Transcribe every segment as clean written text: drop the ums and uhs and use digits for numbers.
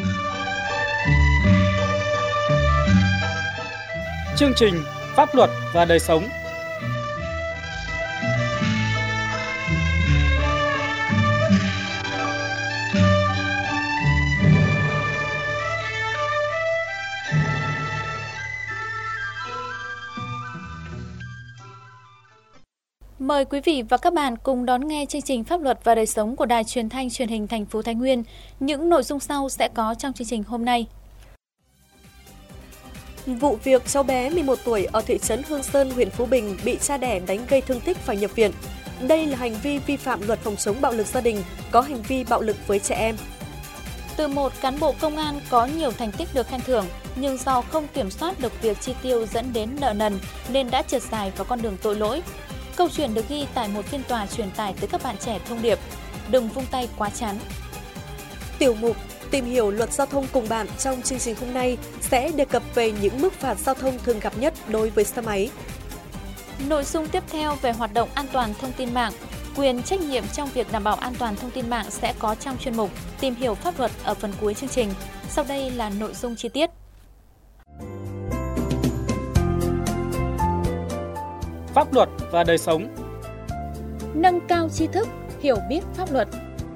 Chương trình Pháp luật và đời sống. Mời quý vị và các bạn cùng đón nghe chương trình Pháp luật và đời sống của Đài Truyền thanh Truyền hình thành phố Thái Nguyên. Những nội dung sau sẽ có trong chương trình hôm nay. Vụ việc cháu bé 11 tuổi ở thị trấn Hương Sơn, huyện Phú Bình bị cha đẻ đánh gây thương tích phải nhập viện. Đây là hành vi vi phạm luật phòng chống bạo lực gia đình, có hành vi bạo lực với trẻ em. Từ một cán bộ công an có nhiều thành tích được khen thưởng, nhưng do không kiểm soát được việc chi tiêu dẫn đến nợ nần nên đã trượt dài vào con đường tội lỗi. Câu chuyện được ghi tại một phiên tòa truyền tải tới các bạn trẻ thông điệp: đừng vung tay quá chán. Tiểu mục Tìm hiểu luật giao thông cùng bạn trong chương trình hôm nay sẽ đề cập về những mức phạt giao thông thường gặp nhất đối với xe máy. Nội dung tiếp theo về hoạt động an toàn thông tin mạng, quyền trách nhiệm trong việc đảm bảo an toàn thông tin mạng sẽ có trong chuyên mục Tìm hiểu pháp luật ở phần cuối chương trình. Sau đây là nội dung chi tiết. Pháp luật và đời sống. Nâng cao tri thức, hiểu biết pháp luật.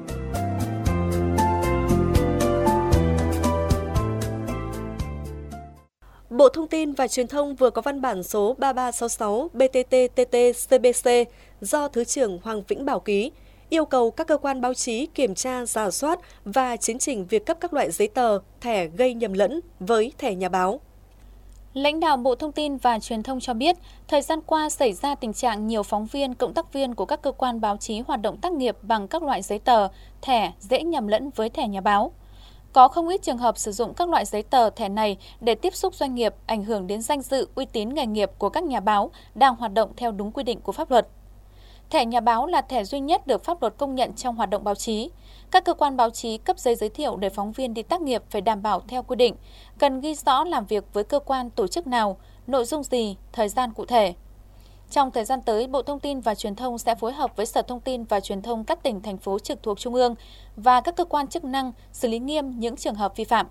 Bộ Thông tin và Truyền thông vừa có văn bản số 3366 BTT-TT-CBC do Thứ trưởng Hoàng Vĩnh Bảo ký, yêu cầu các cơ quan báo chí kiểm tra, rà soát và chấn chỉnh việc cấp các loại giấy tờ, thẻ gây nhầm lẫn với thẻ nhà báo. Lãnh đạo Bộ Thông tin và Truyền thông cho biết, thời gian qua xảy ra tình trạng nhiều phóng viên, cộng tác viên của các cơ quan báo chí hoạt động tác nghiệp bằng các loại giấy tờ, thẻ dễ nhầm lẫn với thẻ nhà báo. Có không ít trường hợp sử dụng các loại giấy tờ, thẻ này để tiếp xúc doanh nghiệp, ảnh hưởng đến danh dự, uy tín nghề nghiệp của các nhà báo đang hoạt động theo đúng quy định của pháp luật. Thẻ nhà báo là thẻ duy nhất được pháp luật công nhận trong hoạt động báo chí. Các cơ quan báo chí cấp giấy giới thiệu để phóng viên đi tác nghiệp phải đảm bảo theo quy định, cần ghi rõ làm việc với cơ quan tổ chức nào, nội dung gì, thời gian cụ thể. Trong thời gian tới, Bộ Thông tin và Truyền thông sẽ phối hợp với Sở Thông tin và Truyền thông các tỉnh, thành phố trực thuộc Trung ương và các cơ quan chức năng xử lý nghiêm những trường hợp vi phạm.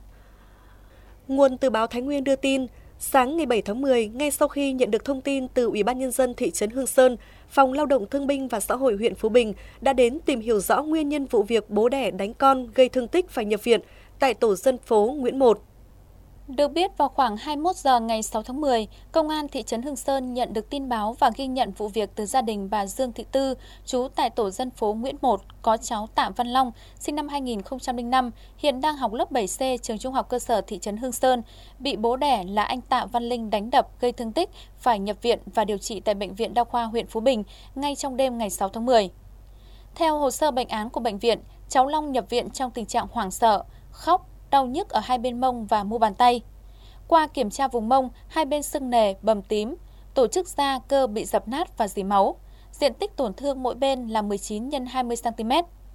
Nguồn từ báo Thái Nguyên đưa tin, sáng ngày 7 tháng 10, ngay sau khi nhận được thông tin từ Ủy ban Nhân dân thị trấn Hương Sơn, Phòng Lao động Thương binh và Xã hội huyện Phú Bình đã đến tìm hiểu rõ nguyên nhân vụ việc bố đẻ đánh con gây thương tích phải nhập viện tại tổ dân phố Nguyễn 1. Được biết, vào khoảng 21 giờ ngày 6 tháng 10, Công an thị trấn Hương Sơn nhận được tin báo và ghi nhận vụ việc từ gia đình bà Dương Thị Tư, trú tại tổ dân phố Nguyễn 1, có cháu Tạ Văn Long, sinh năm 2005, hiện đang học lớp 7C trường Trung học cơ sở thị trấn Hương Sơn, bị bố đẻ là anh Tạ Văn Linh đánh đập gây thương tích, phải nhập viện và điều trị tại Bệnh viện Đa khoa huyện Phú Bình ngay trong đêm ngày 6 tháng 10. Theo hồ sơ bệnh án của bệnh viện, cháu Long nhập viện trong tình trạng hoảng sợ, khóc, đau nhức ở hai bên mông và mu bàn tay. Qua kiểm tra vùng mông, hai bên sưng nề, bầm tím, tổ chức da, cơ bị dập nát và rỉ máu. Diện tích tổn thương mỗi bên là 19 x 20 cm.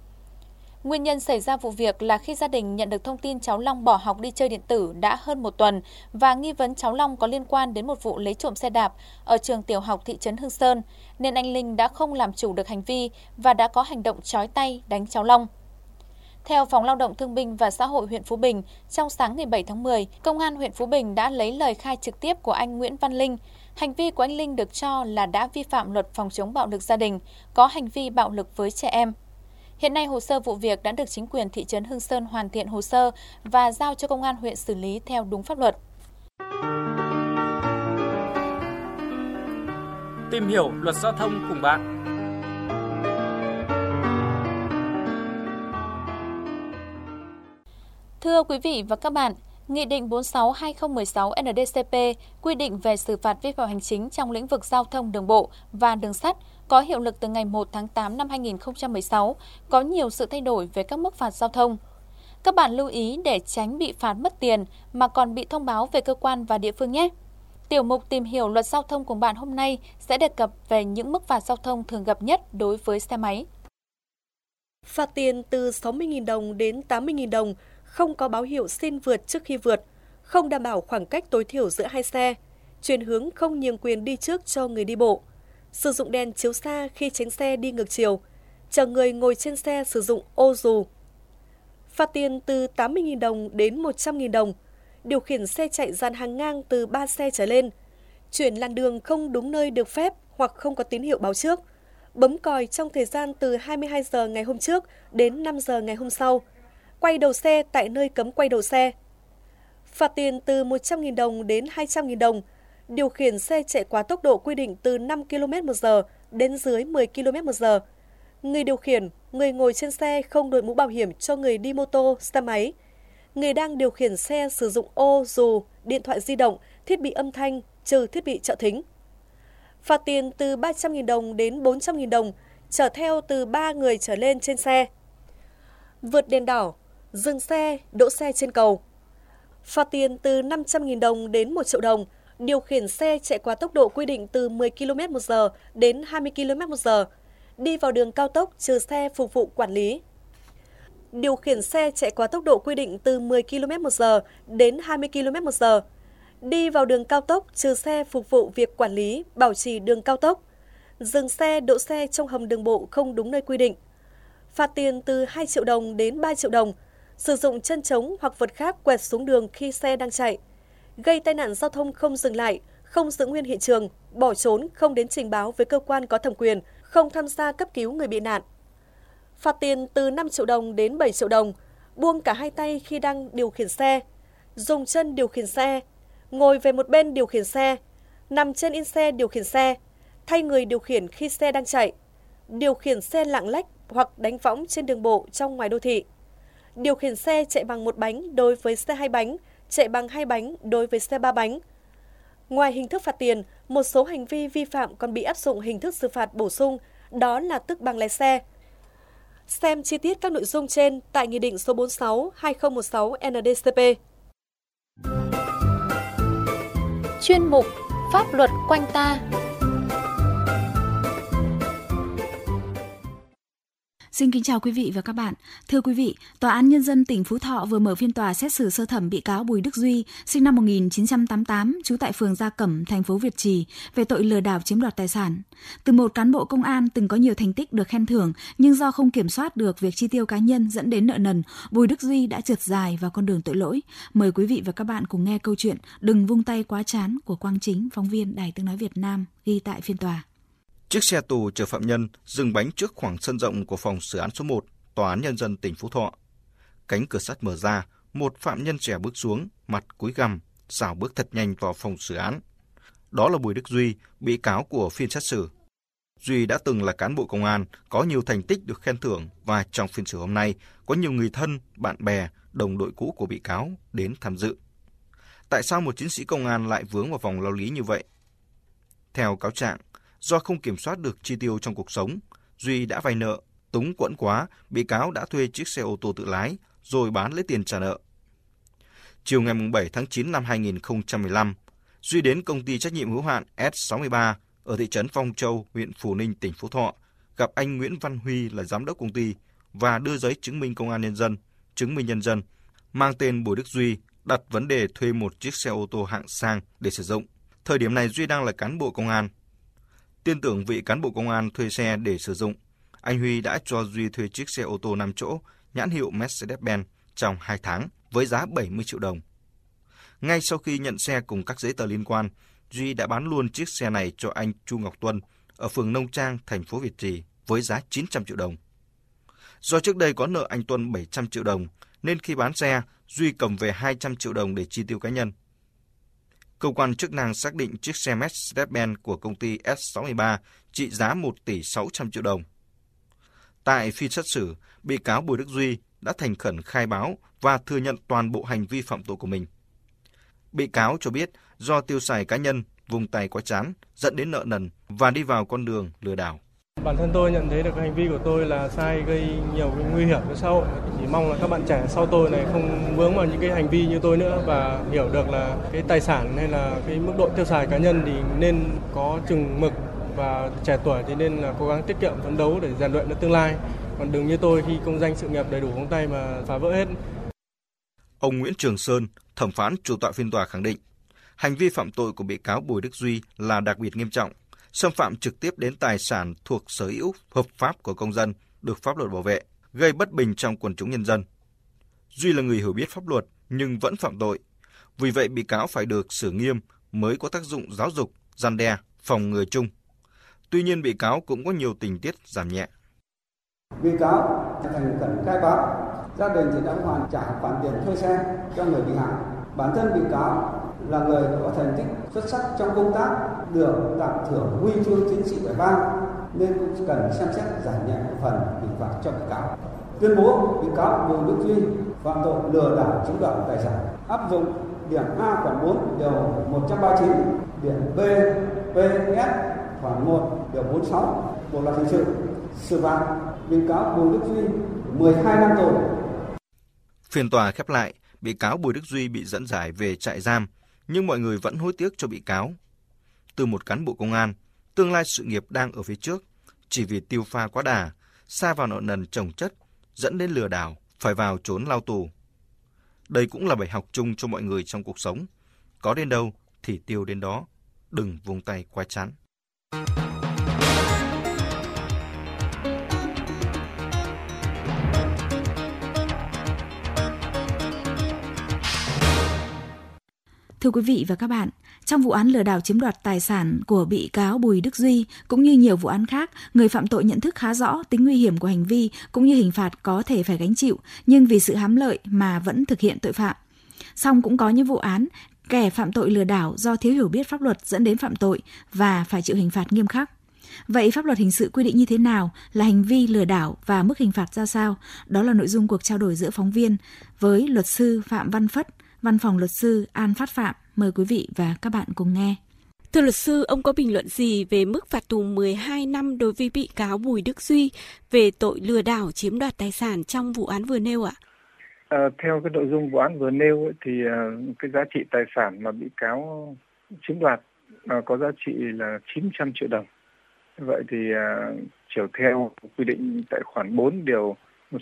Nguyên nhân xảy ra vụ việc là khi gia đình nhận được thông tin cháu Long bỏ học đi chơi điện tử đã hơn một tuần và nghi vấn cháu Long có liên quan đến một vụ lấy trộm xe đạp ở trường tiểu học thị trấn Hương Sơn, nên anh Linh đã không làm chủ được hành vi và đã có hành động trói tay đánh cháu Long. Theo Phòng Lao động Thương binh và Xã hội huyện Phú Bình, trong sáng ngày 7 tháng 10, Công an huyện Phú Bình đã lấy lời khai trực tiếp của anh Nguyễn Văn Linh. Hành vi của anh Linh được cho là đã vi phạm luật phòng chống bạo lực gia đình, có hành vi bạo lực với trẻ em. Hiện nay, hồ sơ vụ việc đã được chính quyền thị trấn Hương Sơn hoàn thiện hồ sơ và giao cho Công an huyện xử lý theo đúng pháp luật. Tìm hiểu luật giao thông cùng bạn. Thưa quý vị và các bạn, Nghị định 46/2016 NĐ-CP quy định về xử phạt vi phạm hành chính trong lĩnh vực giao thông đường bộ và đường sắt có hiệu lực từ ngày 1 tháng 8 năm 2016, có nhiều sự thay đổi về các mức phạt giao thông. Các bạn lưu ý để tránh bị phạt mất tiền mà còn bị thông báo về cơ quan và địa phương nhé. Tiểu mục Tìm hiểu luật giao thông cùng bạn hôm nay sẽ đề cập về những mức phạt giao thông thường gặp nhất đối với xe máy. Phạt tiền từ 60.000 đồng đến 80.000 đồng, không có báo hiệu xin vượt trước khi vượt, không đảm bảo khoảng cách tối thiểu giữa hai xe, chuyển hướng không nhường quyền đi trước cho người đi bộ, sử dụng đèn chiếu xa khi tránh xe đi ngược chiều, chờ người ngồi trên xe sử dụng ô dù. phạt tiền từ 80.000 đồng đến 100.000 đồng, điều khiển xe chạy dàn hàng ngang từ 3 xe trở lên, chuyển làn đường không đúng nơi được phép hoặc không có tín hiệu báo trước, bấm còi trong thời gian từ 22 giờ ngày hôm trước đến 5 giờ ngày hôm sau, quay đầu xe tại nơi cấm quay đầu xe. Phạt tiền từ 100.000 đồng đến 200.000 đồng, điều khiển xe chạy quá tốc độ quy định từ 5 km/h đến dưới 10 km/h. Người điều khiển, người ngồi trên xe không đội mũ bảo hiểm cho người đi mô tô, xe máy. Người đang điều khiển xe sử dụng ô, dù, điện thoại di động, thiết bị âm thanh, trừ thiết bị trợ thính. Phạt tiền từ 300.000 đồng đến 400.000 đồng, chở theo từ 3 người trở lên trên xe. Vượt đèn đỏ, dừng xe, đỗ xe trên cầu. Phạt tiền từ 500.000 đồng đến 1 triệu đồng, điều khiển xe chạy quá tốc độ quy định từ 10 km/h đến 20 km/h, đi vào đường cao tốc trừ xe phục vụ quản lý. Điều khiển xe chạy quá tốc độ quy định từ 10 km/h đến 20 km/h, đi vào đường cao tốc trừ xe phục vụ việc quản lý, bảo trì đường cao tốc, dừng xe, đỗ xe trong hầm đường bộ không đúng nơi quy định. Phạt tiền từ 2 triệu đồng đến 3 triệu đồng, sử dụng chân trống hoặc vật khác quẹt xuống đường khi xe đang chạy, gây tai nạn giao thông không dừng lại, không giữ nguyên hiện trường, bỏ trốn, không đến trình báo với cơ quan có thẩm quyền, không tham gia cấp cứu người bị nạn. Phạt tiền từ 5 triệu đồng đến 7 triệu đồng, buông cả hai tay khi đang điều khiển xe, dùng chân điều khiển xe, ngồi về một bên điều khiển xe, nằm trên yên xe điều khiển xe, thay người điều khiển khi xe đang chạy, điều khiển xe lạng lách hoặc đánh võng trên đường bộ trong ngoài đô thị, điều khiển xe chạy bằng một bánh đối với xe 2 bánh, chạy bằng 2 bánh đối với xe 3 bánh. Ngoài hình thức phạt tiền, một số hành vi vi phạm còn bị áp dụng hình thức xử phạt bổ sung, đó là tước bằng lái xe. Xem chi tiết các nội dung trên tại Nghị định số 46/2016 NĐ-CP. Chuyên mục Pháp luật quanh ta. Xin kính chào quý vị và các bạn. Thưa quý vị, Tòa án Nhân dân tỉnh Phú Thọ vừa mở phiên tòa xét xử sơ thẩm bị cáo Bùi Đức Duy, sinh năm 1988, trú tại phường Gia Cẩm, thành phố Việt Trì, về tội lừa đảo chiếm đoạt tài sản. Từ một cán bộ công an từng có nhiều thành tích được khen thưởng, nhưng do không kiểm soát được việc chi tiêu cá nhân dẫn đến nợ nần, Bùi Đức Duy đã trượt dài vào con đường tội lỗi. Mời quý vị và các bạn cùng nghe câu chuyện Đừng vung tay quá chán của Quang Chính, phóng viên Đài Tiếng nói Việt Nam ghi tại phiên tòa. Chiếc xe tù chở phạm nhân dừng bánh trước khoảng sân rộng của phòng xử án số 1, Tòa án Nhân dân tỉnh Phú Thọ. Cánh cửa sắt mở ra, một phạm nhân trẻ bước xuống, mặt cúi gằm, xảo bước thật nhanh vào phòng xử án. Đó là Bùi Đức Duy, bị cáo của phiên xét xử. Duy đã từng là cán bộ công an, có nhiều thành tích được khen thưởng và trong phiên xử hôm nay có nhiều người thân, bạn bè, đồng đội cũ của bị cáo đến tham dự. Tại sao một chiến sĩ công an lại vướng vào vòng lao lý như vậy? Theo cáo trạng, do không kiểm soát được chi tiêu trong cuộc sống, Duy đã vay nợ, túng quẫn quá, bị cáo đã thuê chiếc xe ô tô tự lái rồi bán lấy tiền trả nợ. Chiều ngày 7 tháng 9 năm 2015, Duy đến công ty trách nhiệm hữu hạn S63 ở thị trấn Phong Châu, huyện Phù Ninh, tỉnh Phú Thọ, gặp anh Nguyễn Văn Huy là giám đốc công ty và đưa giấy chứng minh công an nhân dân, chứng minh nhân dân mang tên Bùi Đức Duy, đặt vấn đề thuê một chiếc xe ô tô hạng sang để sử dụng. Thời điểm này Duy đang là cán bộ công an. Tin tưởng vị cán bộ công an thuê xe để sử dụng, anh Huy đã cho Duy thuê chiếc xe ô tô 5 chỗ nhãn hiệu Mercedes-Benz trong 2 tháng với giá 70 triệu đồng. Ngay sau khi nhận xe cùng các giấy tờ liên quan, Duy đã bán luôn chiếc xe này cho anh Chu Ngọc Tuân ở phường Nông Trang, thành phố Việt Trì với giá 900 triệu đồng. Do trước đây có nợ anh Tuân 700 triệu đồng, nên khi bán xe, Duy cầm về 200 triệu đồng để chi tiêu cá nhân. Cơ quan chức năng xác định chiếc xe Mercedes-Benz của công ty S63 trị giá 1 tỷ 600 triệu đồng. Tại phiên xét xử, bị cáo Bùi Đức Duy đã thành khẩn khai báo và thừa nhận toàn bộ hành vi phạm tội của mình. Bị cáo cho biết do tiêu xài cá nhân, vung tay quá chán, dẫn đến nợ nần và đi vào con đường lừa đảo. Bản thân tôi nhận thấy được hành vi của tôi là sai, gây nhiều cái nguy hiểm cho xã hội. Chỉ mong là các bạn trẻ sau tôi này không vướng vào những cái hành vi như tôi nữa và hiểu được là cái tài sản hay là cái mức độ tiêu xài cá nhân thì nên có chừng mực, và trẻ tuổi thì nên là cố gắng tiết kiệm phấn đấu để rèn luyện đến tương lai. Còn đừng như tôi khi công danh sự nghiệp đầy đủ trong tay mà phá vỡ hết. Ông Nguyễn Trường Sơn, thẩm phán chủ tọa phiên tòa khẳng định, hành vi phạm tội của bị cáo Bùi Đức Duy là đặc biệt nghiêm trọng, xâm phạm trực tiếp đến tài sản thuộc sở hữu hợp pháp của công dân được pháp luật bảo vệ, gây bất bình trong quần chúng nhân dân. Duy là người hiểu biết pháp luật nhưng vẫn phạm tội. Vì vậy bị cáo phải được xử nghiêm mới có tác dụng giáo dục, răn đe, phòng ngừa chung. Tuy nhiên bị cáo cũng có nhiều tình tiết giảm nhẹ. Bị cáo thành khẩn khai báo, gia đình thì đã hoàn trả khoản tiền thuê xe cho người bị hại. Bản thân bị cáo là người có thành tích xuất sắc trong công tác, được tặng thưởng huy chương chiến sĩ vẻ vang nên cũng cần xem xét giảm nhẹ một phần hình phạt cho bị cáo. Tuyên bố bị cáo Bùi Đức Duy phạm tội lừa đảo chiếm đoạt tài sản áp dụng điểm A khoản 4 điều 139, điểm B, P, S khoản 1 điều 46 Bộ luật hình sự, xử phạt bị cáo Bùi Đức Duy 12 năm tù. Phiên tòa khép lại, bị cáo Bùi Đức Duy bị dẫn giải về trại giam, nhưng mọi người vẫn hối tiếc cho bị cáo. Từ một cán bộ công an, tương lai sự nghiệp đang ở phía trước, chỉ vì tiêu pha quá đà, sa vào nợ nần chồng chất, dẫn đến lừa đảo, phải vào trốn lao tù. Đây cũng là bài học chung cho mọi người trong cuộc sống. Có đến đâu thì tiêu đến đó, đừng vung tay quá chán. Thưa quý vị và các bạn, trong vụ án lừa đảo chiếm đoạt tài sản của bị cáo Bùi Đức Duy cũng như nhiều vụ án khác, người phạm tội nhận thức khá rõ tính nguy hiểm của hành vi cũng như hình phạt có thể phải gánh chịu, nhưng vì sự hám lợi mà vẫn thực hiện tội phạm. Song cũng có những vụ án kẻ phạm tội lừa đảo do thiếu hiểu biết pháp luật dẫn đến phạm tội và phải chịu hình phạt nghiêm khắc. Vậy pháp luật hình sự quy định như thế nào là hành vi lừa đảo và mức hình phạt ra sao? Đó là nội dung cuộc trao đổi giữa phóng viên với luật sư Phạm Văn Phất, Văn phòng luật sư An Phát Phạm. Mời quý vị và các bạn cùng nghe. Thưa luật sư, ông có bình luận gì về mức phạt tù 12 năm đối với bị cáo Bùi Đức Duy về tội lừa đảo chiếm đoạt tài sản trong vụ án vừa nêu ạ? Theo cái nội dung vụ án vừa nêu thì cái giá trị tài sản mà bị cáo chiếm đoạt có giá trị là 900 triệu đồng. Vậy thì chiều theo quy định tại khoản 4 điều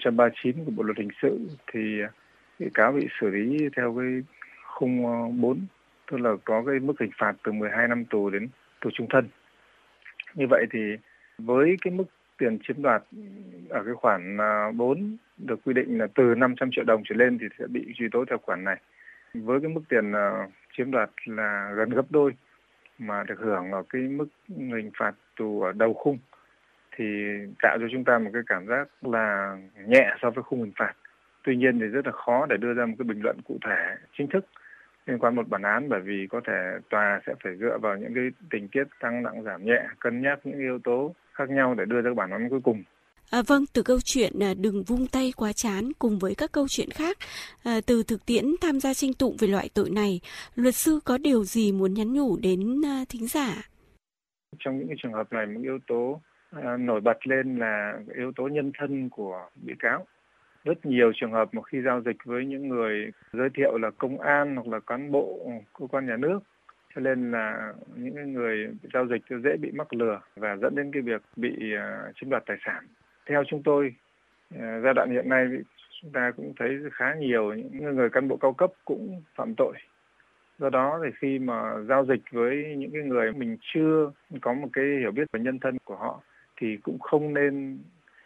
139 của Bộ luật hình sự thì bị cáo bị xử lý theo cái khung 4, tức là có cái mức hình phạt từ 12 năm tù đến tù chung thân. Như vậy thì với cái mức tiền chiếm đoạt ở cái khoản 4 được quy định là từ 500 triệu đồng trở lên thì sẽ bị truy tố theo khoản này. Với cái mức tiền chiếm đoạt là gần gấp đôi mà được hưởng ở cái mức hình phạt tù ở đầu khung thì tạo cho chúng ta một cái cảm giác là nhẹ so với khung hình phạt. Tuy nhiên thì rất là khó để đưa ra một cái bình luận cụ thể chính thức liên quan một bản án, bởi vì có thể tòa sẽ phải dựa vào những cái tình tiết tăng nặng giảm nhẹ, cân nhắc những yếu tố khác nhau để đưa ra bản án cuối cùng. Vâng, từ câu chuyện đừng vung tay quá chán cùng với các câu chuyện khác, từ thực tiễn tham gia tranh tụng về loại tội này, luật sư có điều gì muốn nhắn nhủ đến thính giả? Trong những cái trường hợp này, một yếu tố nổi bật lên là yếu tố nhân thân của bị cáo. Rất nhiều trường hợp mà khi giao dịch với những người giới thiệu là công an hoặc là cán bộ cơ quan nhà nước, cho nên là những người giao dịch dễ bị mắc lừa và dẫn đến cái việc bị chiếm đoạt tài sản. Theo chúng tôi, giai đoạn hiện nay chúng ta cũng thấy khá nhiều những người cán bộ cao cấp cũng phạm tội. Do đó thì khi mà giao dịch với những cái người mình chưa có một cái hiểu biết về nhân thân của họ thì cũng không nên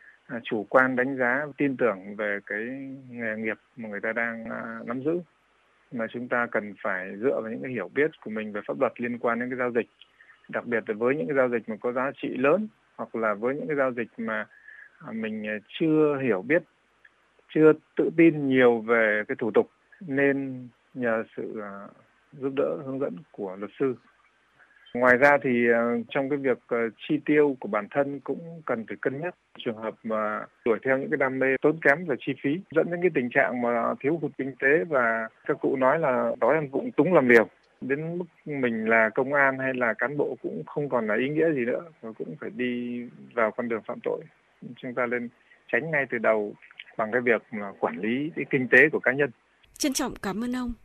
chủ quan đánh giá, tin tưởng về cái nghề nghiệp mà người ta đang nắm giữ, mà chúng ta cần phải dựa vào những cái hiểu biết của mình về pháp luật liên quan đến cái giao dịch, đặc biệt là với những cái giao dịch mà có giá trị lớn hoặc là với những cái giao dịch mà mình chưa hiểu biết, chưa tự tin nhiều về cái thủ tục, nên nhờ sự giúp đỡ hướng dẫn của luật sư. Ngoài ra thì trong cái việc chi tiêu của bản thân cũng cần phải cân nhắc trường hợp mà đuổi theo những cái đam mê tốn kém về chi phí, dẫn đến cái tình trạng mà thiếu hụt kinh tế và các cụ nói là đói ăn vụng túng làm liều. Đến mức mình là công an hay là cán bộ cũng không còn là ý nghĩa gì nữa, và cũng phải đi vào con đường phạm tội. Chúng ta nên tránh ngay từ đầu bằng cái việc mà quản lý cái kinh tế của cá nhân. Trân trọng cảm ơn ông.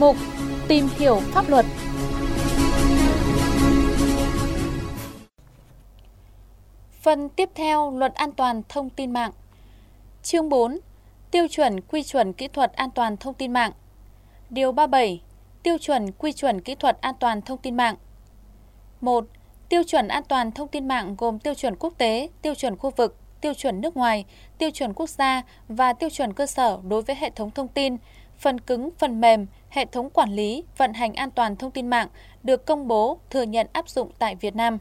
Mục Tìm hiểu pháp luật. Phần tiếp theo, Luật An toàn thông tin mạng. Chương 4. Tiêu chuẩn quy chuẩn kỹ thuật an toàn thông tin mạng. Điều 37. Tiêu chuẩn quy chuẩn kỹ thuật an toàn thông tin mạng. 1. Tiêu chuẩn an toàn thông tin mạng gồm tiêu chuẩn quốc tế, tiêu chuẩn khu vực, tiêu chuẩn nước ngoài, tiêu chuẩn quốc gia và tiêu chuẩn cơ sở đối với hệ thống thông tin, phần cứng, phần mềm, hệ thống quản lý, vận hành an toàn thông tin mạng được công bố, thừa nhận áp dụng tại Việt Nam.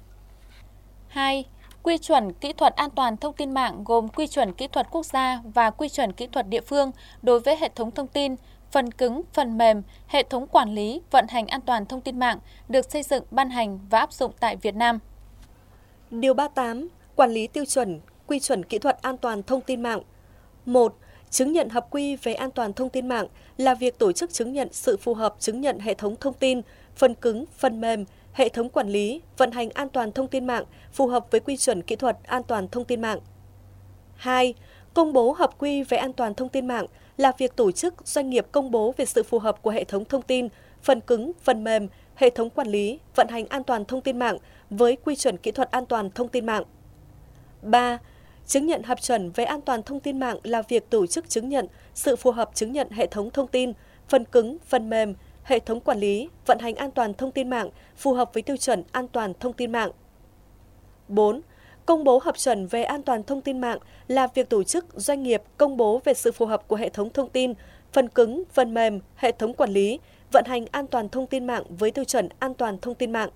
2. Quy chuẩn kỹ thuật an toàn thông tin mạng gồm quy chuẩn kỹ thuật quốc gia và quy chuẩn kỹ thuật địa phương đối với hệ thống thông tin, phần cứng, phần mềm, hệ thống quản lý, vận hành an toàn thông tin mạng được xây dựng, ban hành và áp dụng tại Việt Nam. Điều 38. Quản lý tiêu chuẩn, quy chuẩn kỹ thuật an toàn thông tin mạng. 1. Chứng nhận hợp quy về an toàn thông tin mạng là việc tổ chức chứng nhận sự phù hợp chứng nhận hệ thống thông tin, phần cứng, phần mềm, hệ thống quản lý, vận hành an toàn thông tin mạng phù hợp với quy chuẩn kỹ thuật an toàn thông tin mạng. 2. Công bố hợp quy về an toàn thông tin mạng là việc tổ chức doanh nghiệp công bố về sự phù hợp của hệ thống thông tin, phần cứng, phần mềm, hệ thống quản lý, vận hành an toàn thông tin mạng với quy chuẩn kỹ thuật an toàn thông tin mạng. 3. Chứng nhận hợp chuẩn về an toàn thông tin mạng là việc tổ chức chứng nhận sự phù hợp chứng nhận hệ thống thông tin, phần cứng, phần mềm, hệ thống quản lý, vận hành an toàn thông tin mạng phù hợp với tiêu chuẩn an toàn thông tin mạng. 4. Công bố hợp chuẩn về an toàn thông tin mạng là việc tổ chức doanh nghiệp công bố về sự phù hợp của hệ thống thông tin, phần cứng, phần mềm, hệ thống quản lý, vận hành an toàn thông tin mạng với tiêu chuẩn an toàn thông tin mạng.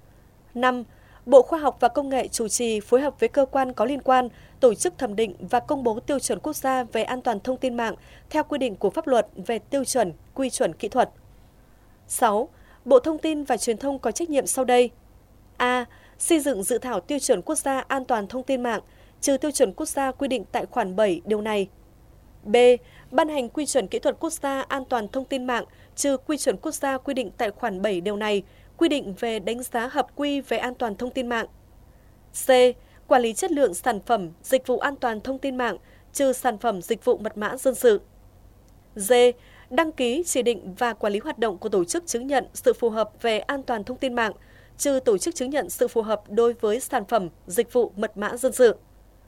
5. Bộ Khoa học và Công nghệ chủ trì phối hợp với cơ quan có liên quan tổ chức thẩm định và công bố tiêu chuẩn quốc gia về an toàn thông tin mạng theo quy định của pháp luật về tiêu chuẩn, quy chuẩn kỹ thuật. 6. Bộ Thông tin và Truyền thông có trách nhiệm sau đây. A. Xây dựng dự thảo tiêu chuẩn quốc gia an toàn thông tin mạng, trừ tiêu chuẩn quốc gia quy định tại khoản 7 điều này. B. Ban hành quy chuẩn kỹ thuật quốc gia an toàn thông tin mạng, trừ quy chuẩn quốc gia quy định tại khoản 7 điều này, quy định về đánh giá hợp quy về an toàn thông tin mạng. C. Quản lý chất lượng sản phẩm, dịch vụ an toàn thông tin mạng, trừ sản phẩm dịch vụ mật mã dân sự. D. Đăng ký, chỉ định và quản lý hoạt động của tổ chức chứng nhận sự phù hợp về an toàn thông tin mạng, trừ tổ chức chứng nhận sự phù hợp đối với sản phẩm, dịch vụ mật mã dân sự.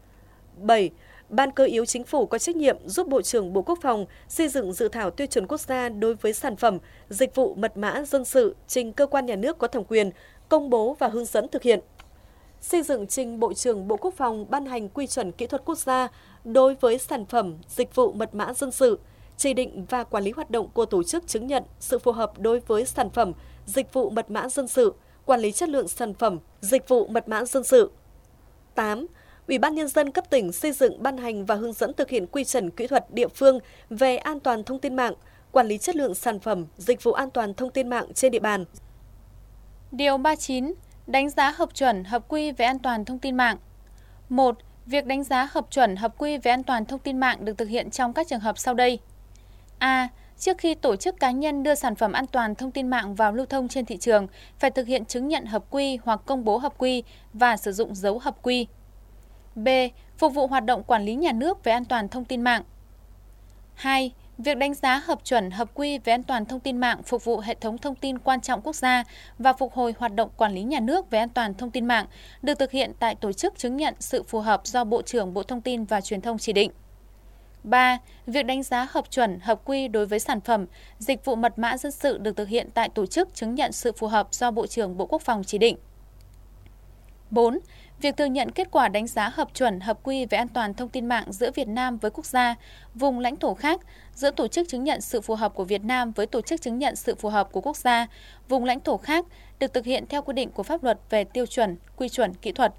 7. Ban Cơ yếu Chính phủ có trách nhiệm giúp Bộ trưởng Bộ Quốc phòng xây dựng dự thảo tiêu chuẩn quốc gia đối với sản phẩm, dịch vụ mật mã dân sự trình cơ quan nhà nước có thẩm quyền, công bố và hướng dẫn thực hiện. Xây dựng trình Bộ trưởng Bộ Quốc phòng ban hành quy chuẩn kỹ thuật quốc gia đối với sản phẩm, dịch vụ mật mã dân sự, chỉ định và quản lý hoạt động của tổ chức chứng nhận sự phù hợp đối với sản phẩm, dịch vụ mật mã dân sự, quản lý chất lượng sản phẩm, dịch vụ mật mã dân sự. 8. Ủy ban Nhân dân cấp tỉnh xây dựng, ban hành và hướng dẫn thực hiện quy chuẩn kỹ thuật địa phương về an toàn thông tin mạng, quản lý chất lượng sản phẩm, dịch vụ an toàn thông tin mạng trên địa bàn. Điều 39. Đánh giá hợp chuẩn, hợp quy về an toàn thông tin mạng. 1. Việc đánh giá hợp chuẩn, hợp quy về an toàn thông tin mạng được thực hiện trong các trường hợp sau đây. A. Trước khi tổ chức cá nhân đưa sản phẩm an toàn thông tin mạng vào lưu thông trên thị trường, phải thực hiện chứng nhận hợp quy hoặc công bố hợp quy và sử dụng dấu hợp quy. B. Phục vụ hoạt động quản lý nhà nước về an toàn thông tin mạng. 2. Việc đánh giá hợp chuẩn, hợp quy về an toàn thông tin mạng phục vụ hệ thống thông tin quan trọng quốc gia và phục hồi hoạt động quản lý nhà nước về an toàn thông tin mạng được thực hiện tại tổ chức chứng nhận sự phù hợp do Bộ trưởng Bộ Thông tin và Truyền thông chỉ định. 3. Việc đánh giá hợp chuẩn, hợp quy đối với sản phẩm, dịch vụ mật mã dân sự được thực hiện tại tổ chức chứng nhận sự phù hợp do Bộ trưởng Bộ Quốc phòng chỉ định. 4. Việc thừa nhận kết quả đánh giá hợp chuẩn, hợp quy về an toàn thông tin mạng giữa Việt Nam với quốc gia, vùng lãnh thổ khác, giữa tổ chức chứng nhận sự phù hợp của Việt Nam với tổ chức chứng nhận sự phù hợp của quốc gia, vùng lãnh thổ khác được thực hiện theo quy định của pháp luật về tiêu chuẩn, quy chuẩn kỹ thuật.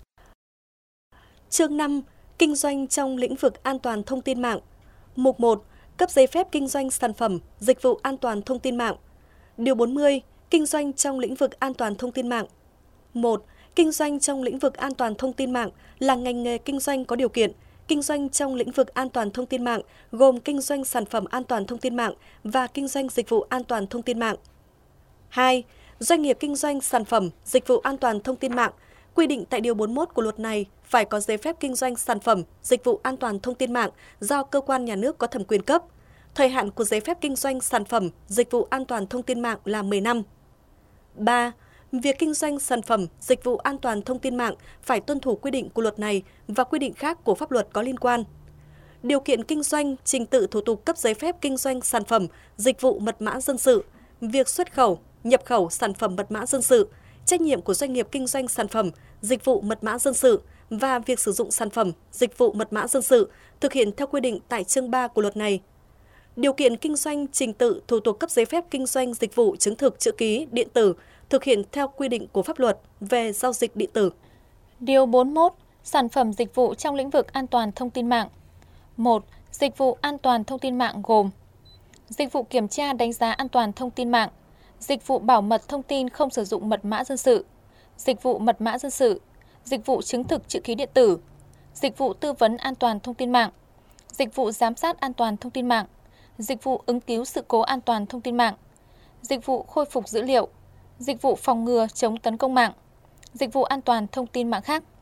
Chương 5. Kinh doanh trong lĩnh vực an toàn thông tin mạng. Mục 1. Cấp giấy phép kinh doanh sản phẩm, dịch vụ an toàn thông tin mạng. Điều 40. Kinh doanh trong lĩnh vực an toàn thông tin mạng. 1. Kinh doanh trong lĩnh vực an toàn thông tin mạng là ngành nghề kinh doanh có điều kiện. Kinh doanh trong lĩnh vực an toàn thông tin mạng gồm kinh doanh sản phẩm an toàn thông tin mạng và kinh doanh dịch vụ an toàn thông tin mạng. 2. Doanh nghiệp kinh doanh sản phẩm, dịch vụ an toàn thông tin mạng quy định tại Điều 41 của luật này phải có giấy phép kinh doanh sản phẩm, dịch vụ an toàn thông tin mạng do cơ quan nhà nước có thẩm quyền cấp. Thời hạn của giấy phép kinh doanh sản phẩm, dịch vụ an toàn thông tin mạng là 10 năm. 3. Việc kinh doanh sản phẩm, dịch vụ an toàn thông tin mạng phải tuân thủ quy định của luật này và quy định khác của pháp luật có liên quan. Điều kiện kinh doanh, trình tự thủ tục cấp giấy phép kinh doanh sản phẩm, dịch vụ mật mã dân sự, việc xuất khẩu, nhập khẩu sản phẩm mật mã dân sự, trách nhiệm của doanh nghiệp kinh doanh sản phẩm, dịch vụ mật mã dân sự và việc sử dụng sản phẩm, dịch vụ mật mã dân sự thực hiện theo quy định tại chương 3 của luật này. Điều kiện kinh doanh, trình tự, thủ tục cấp giấy phép kinh doanh dịch vụ chứng thực chữ ký điện tử thực hiện theo quy định của pháp luật về giao dịch điện tử. Điều 41. Sản phẩm dịch vụ trong lĩnh vực an toàn thông tin mạng. 1. Dịch vụ an toàn thông tin mạng gồm dịch vụ kiểm tra đánh giá an toàn thông tin mạng, dịch vụ bảo mật thông tin không sử dụng mật mã dân sự, dịch vụ mật mã dân sự, dịch vụ chứng thực chữ ký điện tử, dịch vụ tư vấn an toàn thông tin mạng, dịch vụ giám sát an toàn thông tin mạng, dịch vụ ứng cứu sự cố an toàn thông tin mạng, dịch vụ khôi phục dữ liệu, dịch vụ phòng ngừa chống tấn công mạng, dịch vụ an toàn thông tin mạng khác.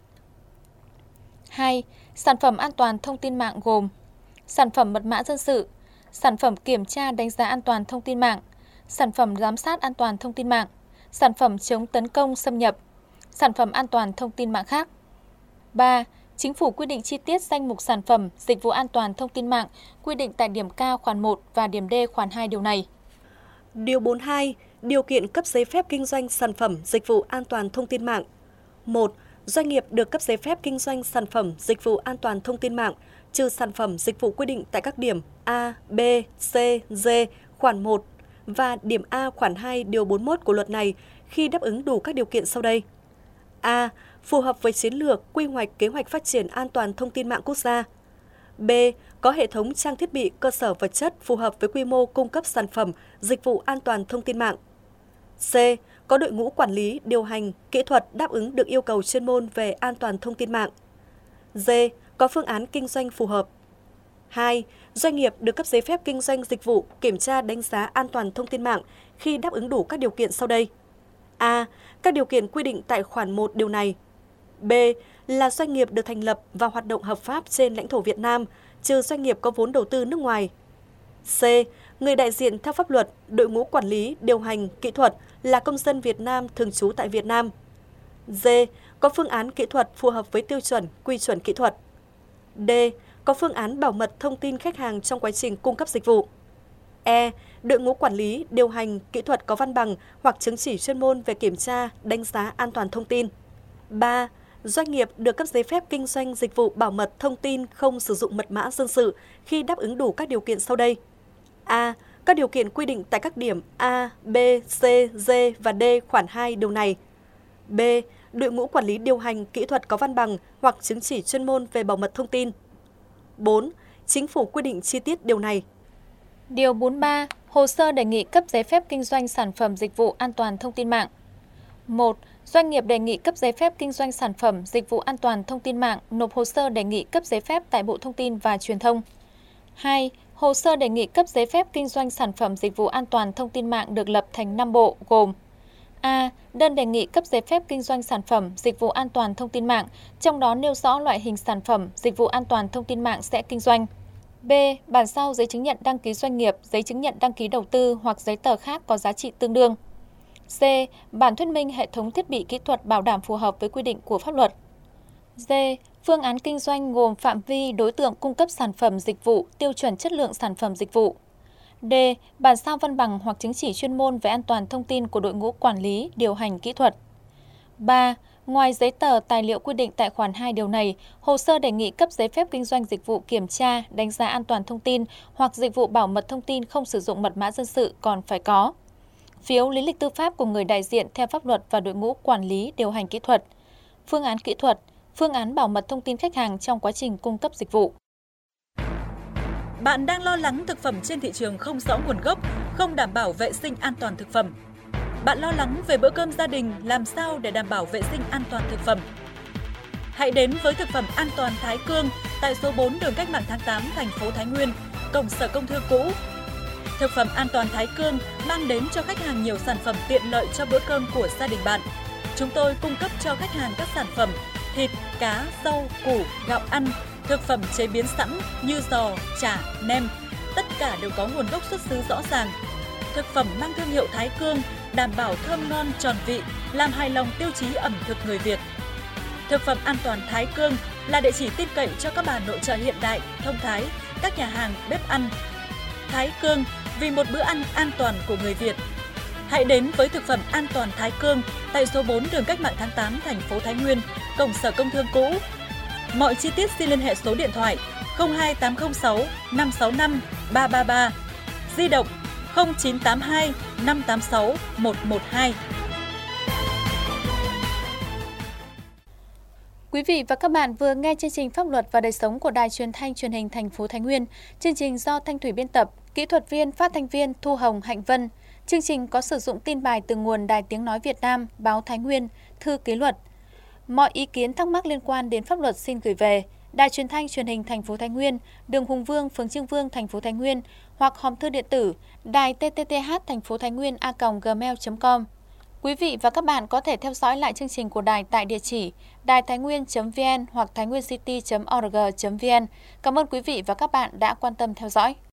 2. Sản phẩm an toàn thông tin mạng gồm sản phẩm mật mã dân sự, sản phẩm kiểm tra đánh giá an toàn thông tin mạng, sản phẩm giám sát an toàn thông tin mạng, sản phẩm chống tấn công xâm nhập, sản phẩm an toàn thông tin mạng khác. 3. Chính phủ quy định chi tiết danh mục sản phẩm, dịch vụ an toàn thông tin mạng quy định tại điểm K khoản 1 và điểm D khoản 2 điều này. Điều 42. Điều kiện cấp giấy phép kinh doanh sản phẩm, dịch vụ an toàn thông tin mạng. 1. Doanh nghiệp được cấp giấy phép kinh doanh sản phẩm, dịch vụ an toàn thông tin mạng, trừ sản phẩm dịch vụ quy định tại các điểm A, B, C, D khoản 1 và điểm A khoản 2 điều 41 của luật này khi đáp ứng đủ các điều kiện sau đây. A. Phù hợp với chiến lược, quy hoạch, kế hoạch phát triển an toàn thông tin mạng quốc gia. B. Có hệ thống trang thiết bị, cơ sở vật chất phù hợp với quy mô cung cấp sản phẩm, dịch vụ an toàn thông tin mạng. C. Có đội ngũ quản lý, điều hành, kỹ thuật đáp ứng được yêu cầu chuyên môn về an toàn thông tin mạng. D. Có phương án kinh doanh phù hợp. 2. Doanh nghiệp được cấp giấy phép kinh doanh dịch vụ kiểm tra đánh giá an toàn thông tin mạng khi đáp ứng đủ các điều kiện sau đây. A. Các điều kiện quy định tại khoản 1 điều này. B. Là doanh nghiệp được thành lập và hoạt động hợp pháp trên lãnh thổ Việt Nam, trừ doanh nghiệp có vốn đầu tư nước ngoài. C. Người đại diện theo pháp luật, đội ngũ quản lý, điều hành, kỹ thuật là công dân Việt Nam thường trú tại Việt Nam. D. Có phương án kỹ thuật phù hợp với tiêu chuẩn, quy chuẩn kỹ thuật. D. Có phương án bảo mật thông tin khách hàng trong quá trình cung cấp dịch vụ. E. Đội ngũ quản lý, điều hành, kỹ thuật có văn bằng hoặc chứng chỉ chuyên môn về kiểm tra, đánh giá an toàn thông tin. 3. Doanh nghiệp được cấp giấy phép kinh doanh dịch vụ bảo mật thông tin không sử dụng mật mã dân sự khi đáp ứng đủ các điều kiện sau đây. A. Các điều kiện quy định tại các điểm A, B, C, D và D khoản 2 điều này. B. Đội ngũ quản lý điều hành kỹ thuật có văn bằng hoặc chứng chỉ chuyên môn về bảo mật thông tin. 4. Chính phủ quy định chi tiết điều này. Điều 43. Hồ sơ đề nghị cấp giấy phép kinh doanh sản phẩm dịch vụ an toàn thông tin mạng. 1. Doanh nghiệp đề nghị cấp giấy phép kinh doanh sản phẩm dịch vụ an toàn thông tin mạng nộp hồ sơ đề nghị cấp giấy phép tại Bộ Thông tin và Truyền thông. 2. Hồ sơ đề nghị cấp giấy phép kinh doanh sản phẩm dịch vụ an toàn thông tin mạng được lập thành 5 bộ gồm: A. Đơn đề nghị cấp giấy phép kinh doanh sản phẩm dịch vụ an toàn thông tin mạng, trong đó nêu rõ loại hình sản phẩm dịch vụ an toàn thông tin mạng sẽ kinh doanh. B. Bản sao giấy chứng nhận đăng ký doanh nghiệp, giấy chứng nhận đăng ký đầu tư hoặc giấy tờ khác có giá trị tương đương. C. Bản thuyết minh hệ thống thiết bị kỹ thuật bảo đảm phù hợp với quy định của pháp luật. D. Phương án kinh doanh gồm phạm vi, đối tượng cung cấp sản phẩm dịch vụ, tiêu chuẩn chất lượng sản phẩm dịch vụ. D. Bản sao văn bằng hoặc chứng chỉ chuyên môn về an toàn thông tin của đội ngũ quản lý, điều hành kỹ thuật. 3. Ngoài giấy tờ, tài liệu quy định tại khoản 2 điều này, hồ sơ đề nghị cấp giấy phép kinh doanh dịch vụ kiểm tra, đánh giá an toàn thông tin hoặc dịch vụ bảo mật thông tin không sử dụng mật mã dân sự còn phải có phiếu lý lịch tư pháp của người đại diện theo pháp luật và đội ngũ quản lý, điều hành kỹ thuật, phương án kỹ thuật, phương án bảo mật thông tin khách hàng trong quá trình cung cấp dịch vụ. Bạn đang lo lắng thực phẩm trên thị trường không rõ nguồn gốc, không đảm bảo vệ sinh an toàn thực phẩm. Bạn lo lắng về bữa cơm gia đình làm sao để đảm bảo vệ sinh an toàn thực phẩm. Hãy đến với thực phẩm an toàn Thái Cương tại số 4 đường Cách mạng tháng 8, thành phố Thái Nguyên, cổng Sở Công Thương cũ. Thực phẩm an toàn Thái Cương mang đến cho khách hàng nhiều sản phẩm tiện lợi cho bữa cơm của gia đình bạn. Chúng tôi cung cấp cho khách hàng các sản phẩm thịt, cá, rau, củ, gạo ăn, thực phẩm chế biến sẵn như giò, chả, nem, tất cả đều có nguồn gốc xuất xứ rõ ràng. Thực phẩm mang thương hiệu Thái Cương đảm bảo thơm ngon tròn vị, làm hài lòng tiêu chí ẩm thực người Việt. Thực phẩm an toàn Thái Cương là địa chỉ tin cậy cho các bà nội trợ hiện đại, thông thái, các nhà hàng, bếp ăn. Thái Cương vì một bữa ăn an toàn của người Việt. Hãy đến với thực phẩm an toàn Thái Cương tại số 4 đường Cách mạng tháng 8, thành phố Thái Nguyên, cổng Sở Công Thương cũ. Mọi chi tiết xin liên hệ số điện thoại 02806 565 333, di động 0982 586 112. Quý vị và các bạn vừa nghe chương trình Pháp luật và đời sống của Đài Truyền thanh Truyền hình thành phố Thái Nguyên. Chương trình do Thanh Thủy biên tập, kỹ thuật viên, phát thanh viên Thu Hồng, Hạnh Vân. Chương trình có sử dụng tin bài từ nguồn Đài Tiếng nói Việt Nam, báo Thái Nguyên, thư ký luật. Mọi ý kiến thắc mắc liên quan đến pháp luật xin gửi về Đài Truyền thanh Truyền hình thành phố Thái Nguyên, đường Hùng Vương, phường Trương Vương, thành phố Thái Nguyên, hoặc hòm thư điện tử đài tth thành phố Thái Nguyên a@gmail.com. Quý vị và các bạn có thể theo dõi lại chương trình của đài tại địa chỉ đài-thainguyen.vn hoặc thainguencity.org.vn. Cảm ơn quý vị và các bạn đã quan tâm theo dõi.